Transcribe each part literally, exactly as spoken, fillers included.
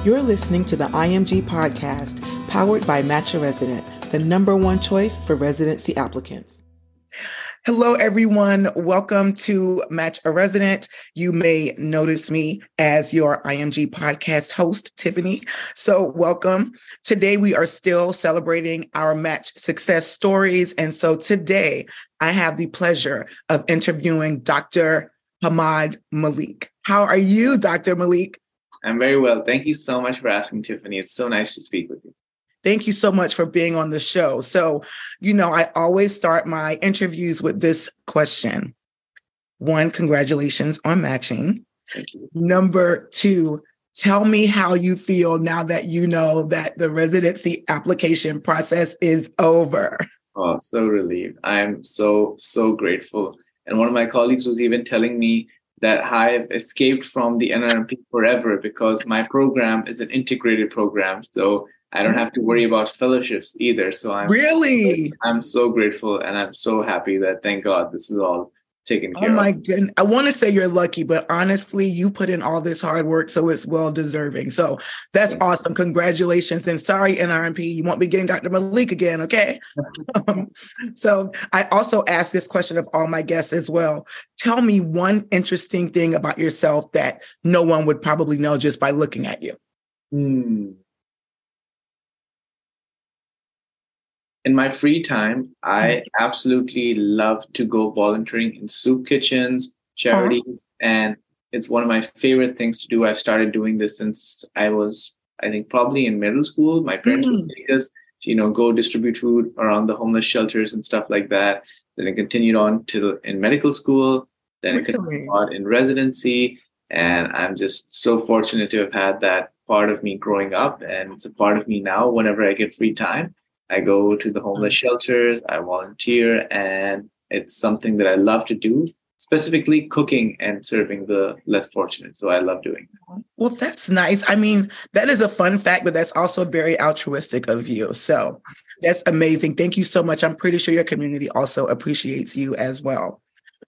You're listening to the I M G podcast, powered by Match a Resident, the number one choice for residency applicants. Hello, everyone. Welcome to Match a Resident. You may notice me as your I M G podcast host, Tiffany. So welcome. Today, we are still celebrating our match success stories. And so today, I have the pleasure of interviewing Doctor Hamad Malik. How are you, Doctor Malik? I'm very well. Thank you so much for asking, Tiffany. It's so nice to speak with you. Thank you so much for being on the show. So, you know, I always start my interviews with this question. One, congratulations on matching. Thank you. Number two, tell me how you feel now that you know that the residency application process is over. Oh, so relieved. I'm so, so grateful. And one of my colleagues was even telling me that I've escaped from the N R M P forever because my program is an integrated program. So I don't have to worry about fellowships either. So I'm really, I'm so grateful and I'm so happy that, thank God, this is all taken care of. Oh my of. goodness. I want to say you're lucky, but honestly, you put in all this hard work, so it's well deserving. So that's yeah. awesome. Congratulations. And sorry, N R M P, you won't be getting Doctor Malik again, okay? um, so I also ask this question of all my guests as well. Tell me one interesting thing about yourself that no one would probably know just by looking at you. Hmm. In my free time, I absolutely love to go volunteering in soup kitchens, charities, uh-huh. and it's one of my favorite things to do. I started doing this since I was, I think, probably in middle school. My parents mm-hmm. would take us to, you know, go distribute food around the homeless shelters and stuff like that. Then it continued on to in medical school. Then really? It continued on in residency. And I'm just so fortunate to have had that part of me growing up. And it's a part of me now whenever I get free time. I go to the homeless shelters, I volunteer, and it's something that I love to do, specifically cooking and serving the less fortunate. So I love doing that. Well, that's nice. I mean, that is a fun fact, but that's also very altruistic of you. So that's amazing. Thank you so much. I'm pretty sure your community also appreciates you as well.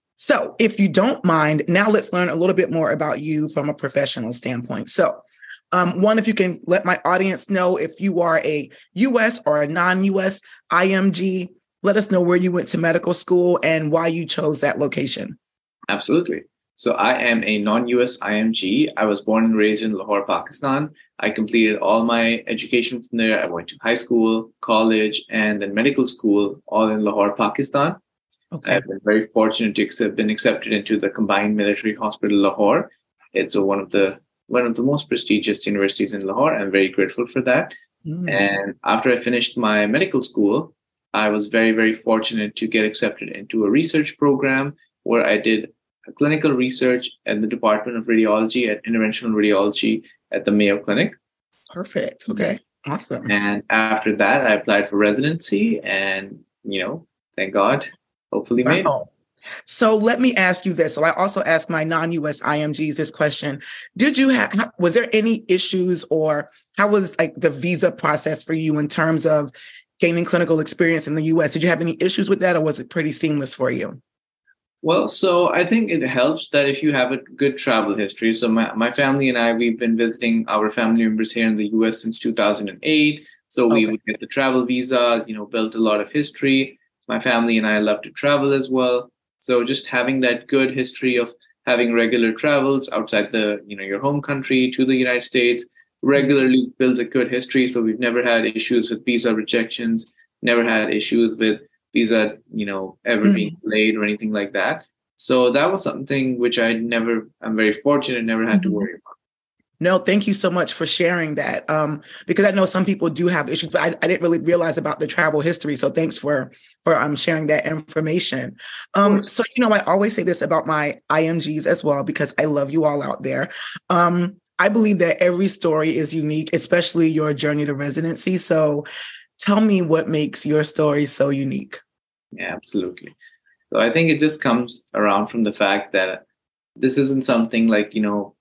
So if you don't mind, now let's learn a little bit more about you from a professional standpoint. So Um, one, if you can let my audience know if you are a U S or a non-U S I M G, let us know where you went to medical school and why you chose that location. Absolutely. So I am a non-U S I M G. I was born and raised in Lahore, Pakistan. I completed all my education from there. I went to high school, college, and then medical school, all in Lahore, Pakistan. Okay. I've been very fortunate to have been accepted into the Combined Military Hospital, Lahore. It's a, one of the one of the most prestigious universities in Lahore. I'm very grateful for that. Mm. And after I finished my medical school, I was very, very fortunate to get accepted into a research program where I did a clinical research at the Department of Radiology at Interventional Radiology at the Mayo Clinic. Perfect. Okay. Awesome. And after that, I applied for residency and, you know, thank God, hopefully made it. So let me ask you this. So I also ask my non-U S I M Gs this question. Did you have, was there any issues or how was like the visa process for you in terms of gaining clinical experience in the U S? Did you have any issues with that or was it pretty seamless for you? Well, so I think it helps that if you have a good travel history. So my, my family and I, we've been visiting our family members here in the U S since two thousand eight. So we okay. would get the travel visas, you know, built a lot of history. My family and I love to travel as well. So just having that good history of having regular travels outside the, you know, your home country to the United States regularly mm-hmm. builds a good history. So we've never had issues with visa rejections, never had issues with visa, you know, ever mm-hmm. being delayed or anything like that. So that was something which I never, I'm very fortunate, never had mm-hmm. to worry about. No, thank you so much for sharing that. Um, because I know some people do have issues, but I, I didn't really realize about the travel history. So thanks for for um, sharing that information. Um, so, you know, I always say this about my I M Gs as well, because I love you all out there. Um, I believe that every story is unique, especially your journey to residency. So tell me what makes your story so unique. Yeah, absolutely. So I think it just comes around from the fact that this isn't something like, you know,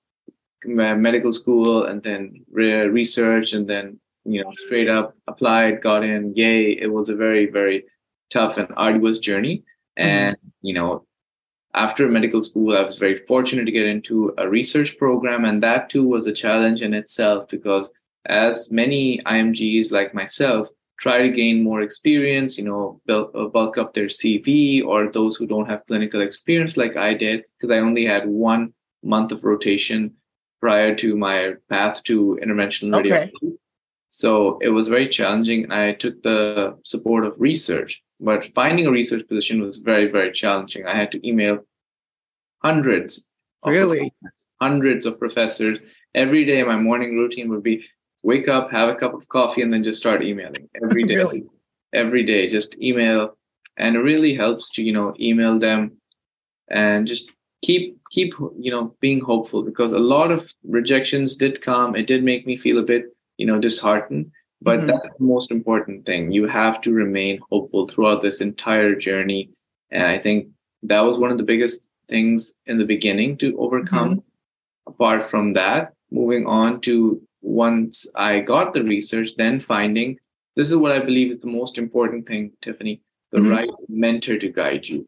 medical school and then re- research and then, you know, straight up applied, got in, yay. It was a very, very tough and arduous journey. And, mm-hmm. you know, after medical school, I was very fortunate to get into a research program. And that too was a challenge in itself, because as many I M Gs like myself try to gain more experience, you know, bulk, uh, bulk up their C V, or those who don't have clinical experience like I did, because I only had one month of rotation prior to my path to interventional okay. radiology. So it was very challenging. I took the support of research, but finding a research position was very, very challenging. I had to email hundreds of Really? professors, hundreds of professors. Every day, my morning routine would be wake up, have a cup of coffee, and then just start emailing every day. Really? Every day, just email. And it really helps to, you know, email them and just keep, keep, you know, being hopeful, because a lot of rejections did come. It did make me feel a bit, you know, disheartened. But mm-hmm. that's the most important thing. You have to remain hopeful throughout this entire journey. And I think that was one of the biggest things in the beginning to overcome. Mm-hmm. Apart from that, moving on to once I got the research, then finding, this is what I believe is the most important thing, Tiffany, the mm-hmm. right mentor to guide you.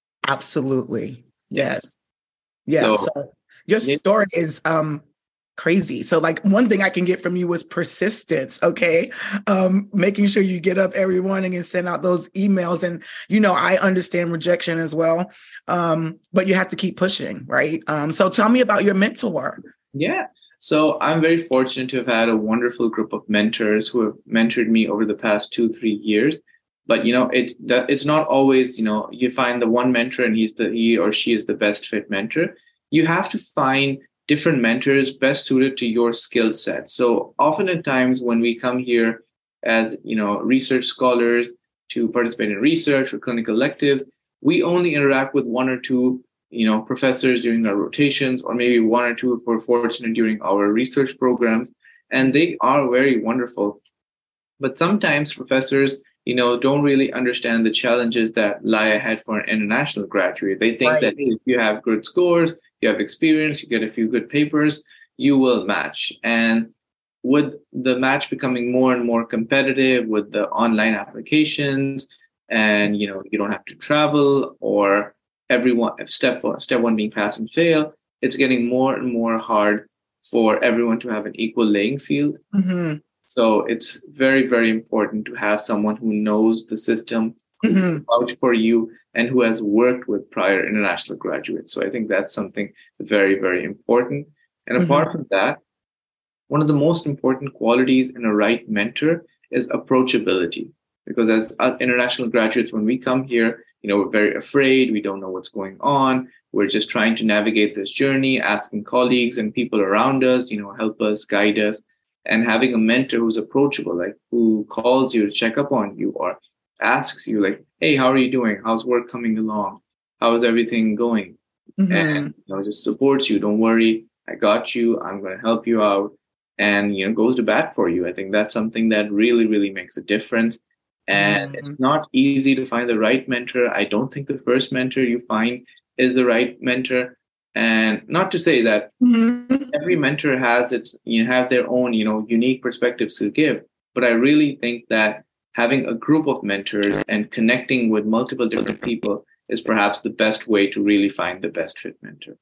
Absolutely. Yes. Yeah. So, so your story is um crazy. So like one thing I can get from you was persistence. Okay. Um, making sure you get up every morning and send out those emails. And, you know, I understand rejection as well. Um, but you have to keep pushing, right? Um, so tell me about your mentor. Yeah. So I'm very fortunate to have had a wonderful group of mentors who have mentored me over the past two, three years. But, you know, it's, it's not always, you know, you find the one mentor and he's the, he or she is the best fit mentor. You have to find different mentors best suited to your skill set. So often at times when we come here as, you know, research scholars to participate in research or clinical electives, we only interact with one or two, you know, professors during our rotations, or maybe one or two if we're fortunate during our research programs. And they are very wonderful. But sometimes professors, you know, don't really understand the challenges that lie ahead for an international graduate. They think right. that hey, if you have good scores, you have experience, you get a few good papers, you will match. And with the match becoming more and more competitive with the online applications, and, you know, you don't have to travel, or everyone, step one, step one being pass and fail, it's getting more and more hard for everyone to have an equal playing field. Mm-hmm. So it's very, very important to have someone who knows the system, who mm-hmm. can vouch for you, and who has worked with prior international graduates. So I think that's something very, very important. And mm-hmm. apart from that, one of the most important qualities in a right mentor is approachability. Because as international graduates, when we come here, you know, we're very afraid. We don't know what's going on. We're just trying to navigate this journey, asking colleagues and people around us, you know, help us, guide us. And having a mentor who's approachable, like who calls you to check up on you, or asks you like, hey, how are you doing? How's work coming along? How is everything going? Mm-hmm. And, you know, just supports you. Don't worry. I got you. I'm going to help you out. And, you know, goes to bat for you. I think that's something that really, really makes a difference. And mm-hmm. it's not easy to find the right mentor. I don't think the first mentor you find is the right mentor. And not to say that mm-hmm. every mentor has its, you know, have their own, you know, unique perspectives to give. But I really think that having a group of mentors and connecting with multiple different people is perhaps the best way to really find the best fit mentor.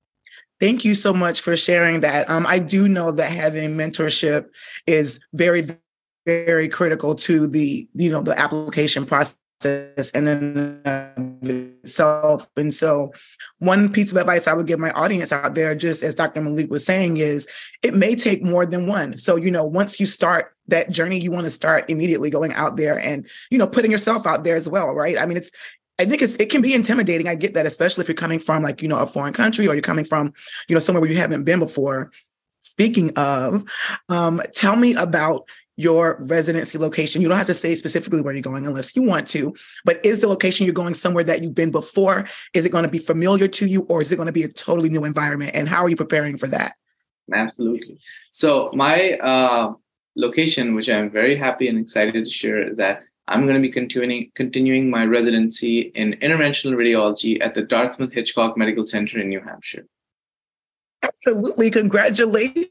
Thank you so much for sharing that. Um, I do know that having mentorship is very, very critical to the, you know, the application process and then itself. And so one piece of advice I would give my audience out there, just as Doctor Malik was saying, is it may take more than one. So, you know, once you start that journey, you want to start immediately going out there and, you know, putting yourself out there as well, right? I mean, it's, I think it's, it can be intimidating. I get that, especially if you're coming from like, you know, a foreign country, or you're coming from, you know, somewhere where you haven't been before. Speaking of, um, tell me about your residency location. You don't have to say specifically where you're going unless you want to, but is the location you're going somewhere that you've been before? Is it going to be familiar to you, or is it going to be a totally new environment? And how are you preparing for that? Absolutely. So my uh, location, which I'm very happy and excited to share, is that I'm going to be continuing continuing my residency in interventional radiology at the Dartmouth Hitchcock Medical Center in New Hampshire. Absolutely. Congratulations.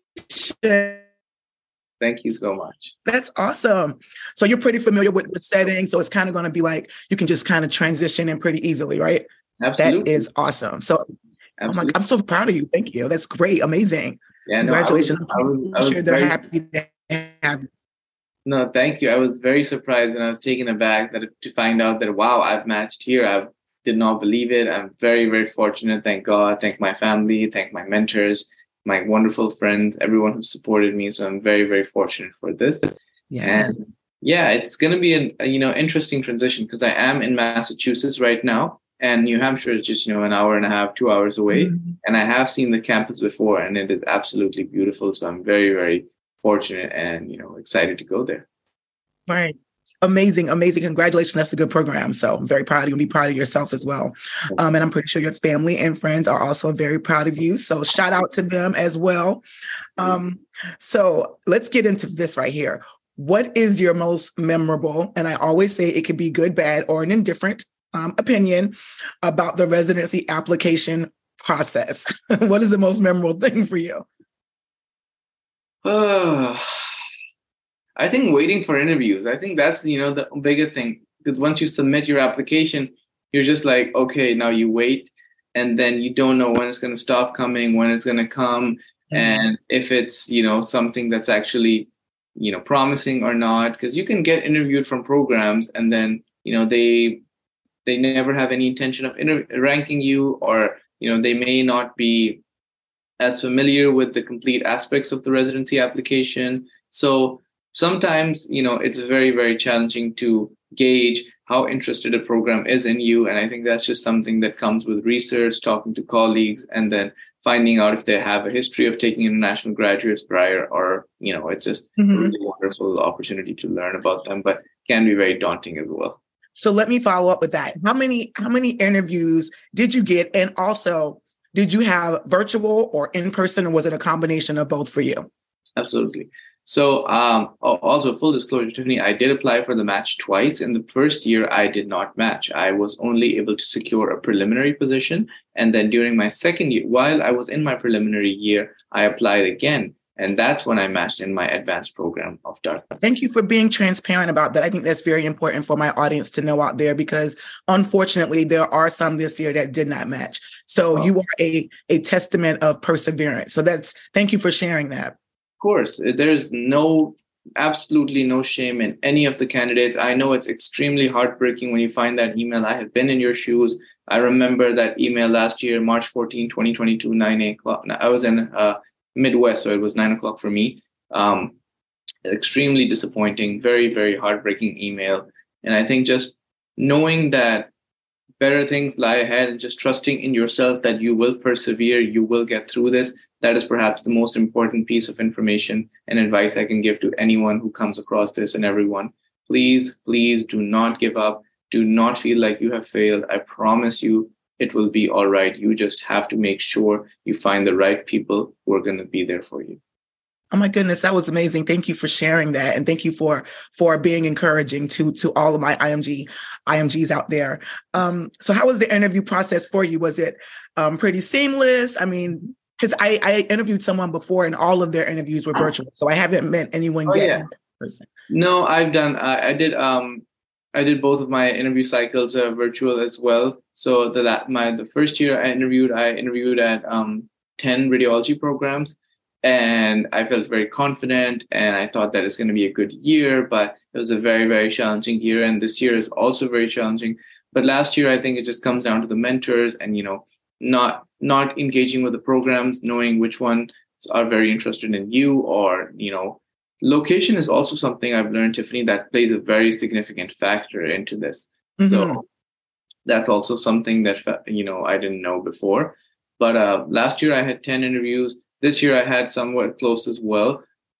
Thank you so much. That's awesome. So you're pretty familiar with the setting. So it's kind of going to be like, you can just kind of transition in pretty easily, right? Absolutely. That is awesome. So, oh my, Absolutely. I'm so proud of you. Thank you. That's great. Amazing. Yeah, Congratulations. no, I was, I was, I'm I was sure they're very, happy to have you. no, thank you. I was very surprised and I was taken aback that to find out that, wow, I've matched here. I did not believe it. I'm very, very fortunate. Thank God. Thank my family. Thank my mentors, my wonderful friends, everyone who supported me. So I'm very, very fortunate for this. Yeah. And yeah, it's going to be an, a, you know, interesting transition because I am in Massachusetts right now. And New Hampshire is just, you know, an hour and a half, two hours away. Mm-hmm. And I have seen the campus before and it is absolutely beautiful. So I'm very, very fortunate and, you know, excited to go there. Right. Amazing, amazing. Congratulations. That's a good program. So I'm very proud of you and be proud of yourself as well. Um, and I'm pretty sure your family and friends are also very proud of you. So shout out to them as well. Um, so let's get into this right here. What is your most memorable, and I always say it could be good, bad, or an indifferent um, opinion about the residency application process? What is the most memorable thing for you? Uh, I think waiting for interviews. I think that's, you know, the biggest thing. Because once you submit your application, you're just like, okay, now you wait. And then you don't know when it's going to stop coming, when it's going to come. Mm-hmm. And if it's, you know, something that's actually, you know, promising or not. Because you can get interviewed from programs and then, you know, they they never have any intention of inter- ranking you, or, you know, they may not be as familiar with the complete aspects of the residency application. So sometimes, you know, it's very, very challenging to gauge how interested a program is in you. And I think that's just something that comes with research, talking to colleagues, and then finding out if they have a history of taking international graduates prior, or, you know, it's just mm-hmm. a really wonderful opportunity to learn about them, but can be very daunting as well. So let me follow up with that. How many, how many interviews did you get? And also, did you have virtual or in person, or was it a combination of both for you? Absolutely. So um, also full disclosure, Tiffany, I did apply for the match twice. In the first year, I did not match. I was only able to secure a preliminary position. And then during my second year, while I was in my preliminary year, I applied again. And that's when I matched in my advanced program of Dartmouth. Thank you for being transparent about that. I think that's very important for my audience to know out there, because unfortunately, there are some this year that did not match. So oh. you are a, a testament of perseverance. So that's, thank you for sharing that. Of course, there's no, absolutely no shame in any of the candidates. I know it's extremely heartbreaking when you find that email. I have been in your shoes. I remember that email last year, March fourteenth, twenty twenty-two, nine o'clock. I was in uh, Midwest, so it was nine o'clock for me. Um, extremely disappointing, very, very heartbreaking email. And I think just knowing that better things lie ahead and just trusting in yourself that you will persevere, you will get through this. That is perhaps the most important piece of information and advice I can give to anyone who comes across this, and everyone. Please, please do not give up. Do not feel like you have failed. I promise you, it will be all right. You just have to make sure you find the right people who are going to be there for you. Oh my goodness, that was amazing. Thank you for sharing that. And thank you for, for being encouraging to, to all of my I M G, I M Gs out there. Um, so how was the interview process for you? Was it um, pretty seamless? I mean, because I, I interviewed someone before and all of their interviews were virtual. So I haven't met anyone oh, yet yeah. in person. No, I've done, I, I did, um, I did both of my interview cycles uh, virtual as well. So the that my the first year I interviewed, I interviewed at um, ten radiology programs, and I felt very confident, and I thought that it's going to be a good year. But it was a very, very challenging year, and this year is also very challenging. But last year, I think it just comes down to the mentors, and you know, not not engaging with the programs, knowing which ones are very interested in you, or you know. Location is also something I've learned, Tiffany, that plays a very significant factor into this. Mm-hmm. So that's also something that, you know, I didn't know before. But uh, last year I had ten interviews. This year I had somewhat close as well.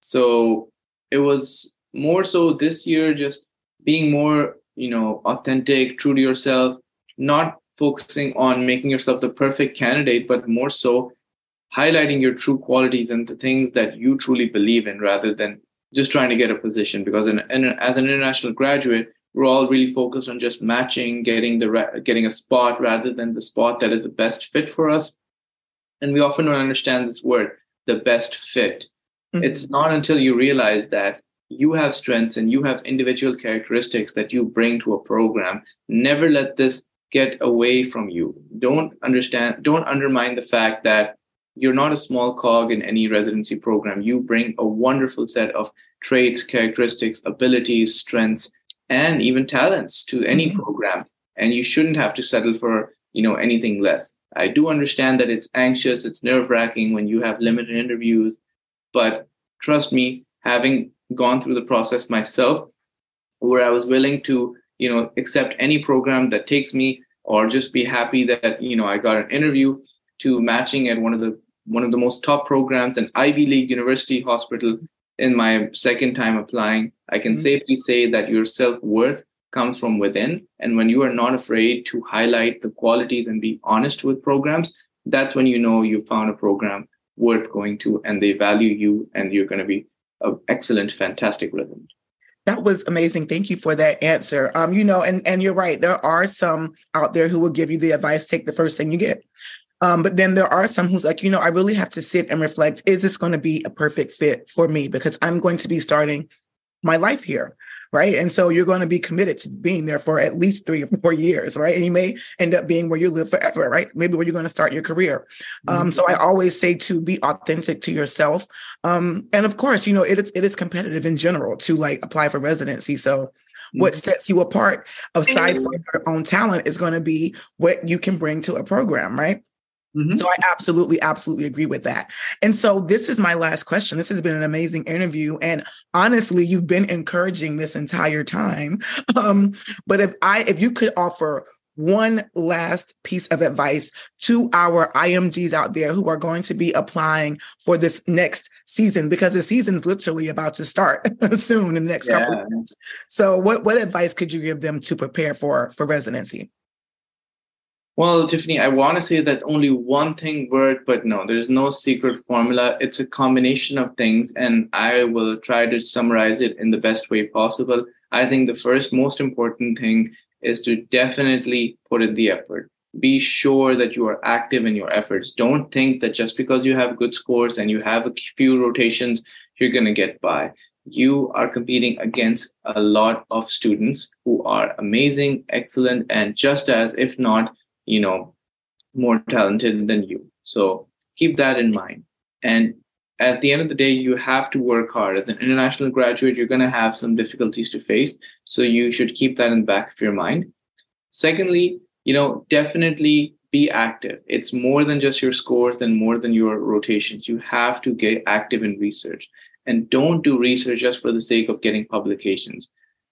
So it was more so this year just being more, you know, authentic, true to yourself, not focusing on making yourself the perfect candidate, but more so highlighting your true qualities and the things that you truly believe in, rather than just trying to get a position. Because in, in, as an international graduate, we're all really focused on just matching, getting the getting a spot, rather than the spot that is the best fit for us. And we often don't understand this word, the best fit. Mm-hmm. It's not until you realize that you have strengths and you have individual characteristics that you bring to a program. Never let this get away from you. Don't understand, don't undermine the fact that you're not a small cog in any residency program. You bring a wonderful set of traits, characteristics, abilities, strengths, and even talents to any mm-hmm. program. And you shouldn't have to settle for, you know, anything less. I do understand that it's anxious, it's nerve-wracking when you have limited interviews, but trust me, having gone through the process myself, where I was willing to, you know, accept any program that takes me, or just be happy that, you know, I got an interview, to matching at one of the one of the most top programs, an Ivy League university hospital, in my second time applying. I can mm-hmm. safely say that your self-worth comes from within. And when you are not afraid to highlight the qualities and be honest with programs, that's when you know you found a program worth going to, and they value you, and you're going to be an excellent, fantastic resident. That was amazing. Thank you for that answer. Um, you know, and, and you're right. There are some out there who will give you the advice, take the first thing you get. Um, but then there are some who's like, you know, I really have to sit and reflect, is this going to be a perfect fit for me? Because I'm going to be starting my life here, right? And so you're going to be committed to being there for at least three or four years, right? And you may end up being where you live forever, right? Maybe where you're going to start your career. Mm-hmm. Um, so I always say to be authentic to yourself. Um, and of course, you know, it is, it is competitive in general to like apply for residency. So what sets you apart, aside from your own talent, is going to be what you can bring to a program, right? Mm-hmm. So I absolutely, absolutely agree with that. And so this is my last question. This has been an amazing interview. And honestly, you've been encouraging this entire time. Um, but if I, if you could offer one last piece of advice to our I M Gs out there who are going to be applying for this next season, because the season's literally about to start soon in the next yeah. couple of months. So what, what advice could you give them to prepare for, for residency? Well, Tiffany, I want to say that only one thing worked, but no, there's no secret formula. It's a combination of things, and I will try to summarize it in the best way possible. I think the first most important thing is to definitely put in the effort. Be sure that you are active in your efforts. Don't think that just because you have good scores and you have a few rotations, you're going to get by. You are competing against a lot of students who are amazing, excellent, and just as, if not, you know, more talented than you. So keep that in mind. And at the end of the day, you have to work hard. As an international graduate, you're going to have some difficulties to face. So you should keep that in the back of your mind. Secondly, you know, definitely be active. It's more than just your scores and more than your rotations. You have to get active in research, and don't do research just for the sake of getting publications.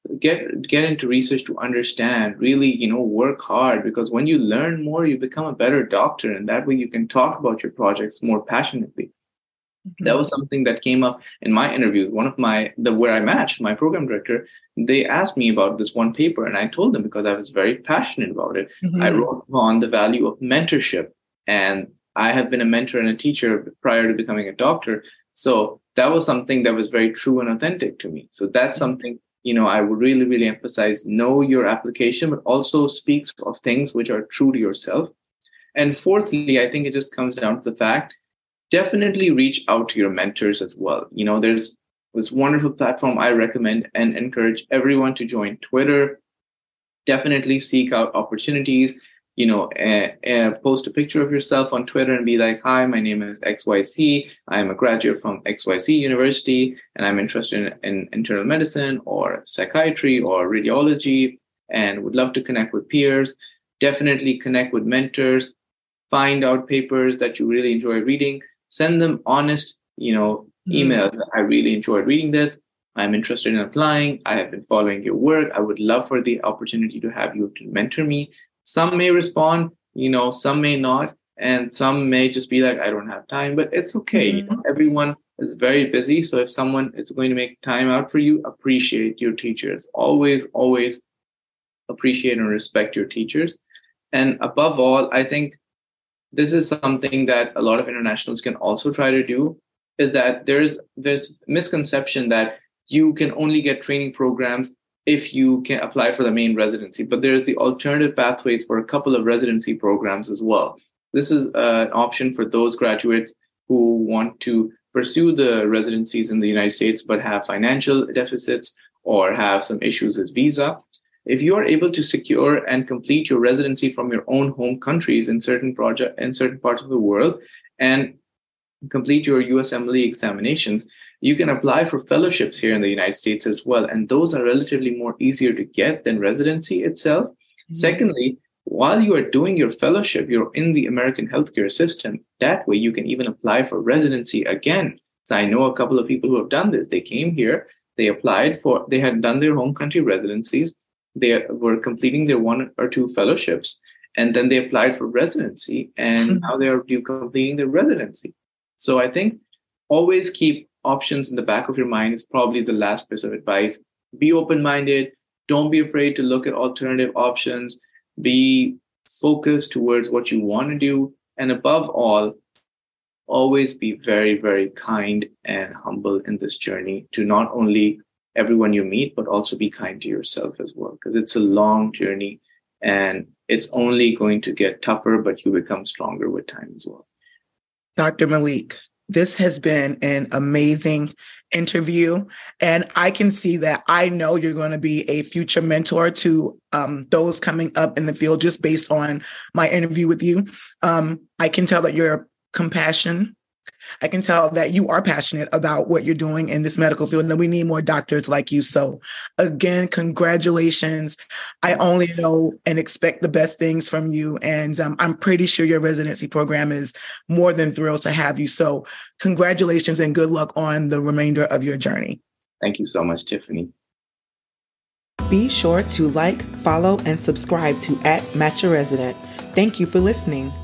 Get get into research to understand, really, you know, work hard, because when you learn more, you become a better doctor, and that way you can talk about your projects more passionately. Mm-hmm. That was something that came up in my interview. One of my, the where I matched my program director, they asked me about this one paper, and I told them because I was very passionate about it. Mm-hmm. I wrote on the value of mentorship, and I have been a mentor and a teacher prior to becoming a doctor. So that was something that was very true and authentic to me. So that's mm-hmm. something, you know, I would really, really emphasize. Know your application, but also speak of things which are true to yourself. And fourthly, I think it just comes down to the fact, definitely reach out to your mentors as well. You know, there's this wonderful platform I recommend and encourage everyone to join, Twitter. Definitely seek out opportunities. You know, uh, uh, post a picture of yourself on Twitter and be like, hi, my name is X Y Z. I'm a graduate from X Y Z University, and I'm interested in, in internal medicine or psychiatry or radiology, and would love to connect with peers. Definitely connect with mentors. Find out papers that you really enjoy reading. Send them honest, you know, emails. Mm-hmm. I really enjoyed reading this. I'm interested in applying. I have been following your work. I would love for the opportunity to have you to mentor me. Some may respond, you know, some may not, and some may just be like, I don't have time, but it's okay. Mm-hmm. You know, everyone is very busy. So if someone is going to make time out for you, appreciate your teachers. Always, always appreciate and respect your teachers. And above all, I think this is something that a lot of internationals can also try to do, is that there's this misconception that you can only get training programs if you can apply for the main residency, but there's the alternative pathways for a couple of residency programs as well. This is uh, an option for those graduates who want to pursue the residencies in the United States, but have financial deficits or have some issues with visa. if you are able to secure and complete your residency from your own home countries in certain project in certain parts of the world and complete your U S M L E examinations, you can apply for fellowships here in the United States as well. And those are relatively more easier to get than residency itself. Mm-hmm. Secondly, while you are doing your fellowship, you're in the American healthcare system. That way you can even apply for residency again. So I know a couple of people who have done this. They came here, they applied for, they had done their home country residencies. They were completing their one or two fellowships, and then they applied for residency, and mm-hmm. now they are completing their residency. So I think always keep options in the back of your mind is probably the last piece of advice. Be open-minded. Don't be afraid to look at alternative options. Be focused towards what you want to do. And above all, always be very, very kind and humble in this journey to not only everyone you meet, but also be kind to yourself as well, because it's a long journey and it's only going to get tougher, but you become stronger with time as well. Doctor Malik, this has been an amazing interview, and I can see that I know you're going to be a future mentor to um, those coming up in the field just based on my interview with you. Um, I can tell that you're compassion. I can tell that you are passionate about what you're doing in this medical field, and we need more doctors like you. So again, congratulations. I only know and expect the best things from you. And um, I'm pretty sure your residency program is more than thrilled to have you. So congratulations and good luck on the remainder of your journey. Thank you so much, Tiffany. Be sure to like, follow, and subscribe to at Match a Resident. Thank you for listening.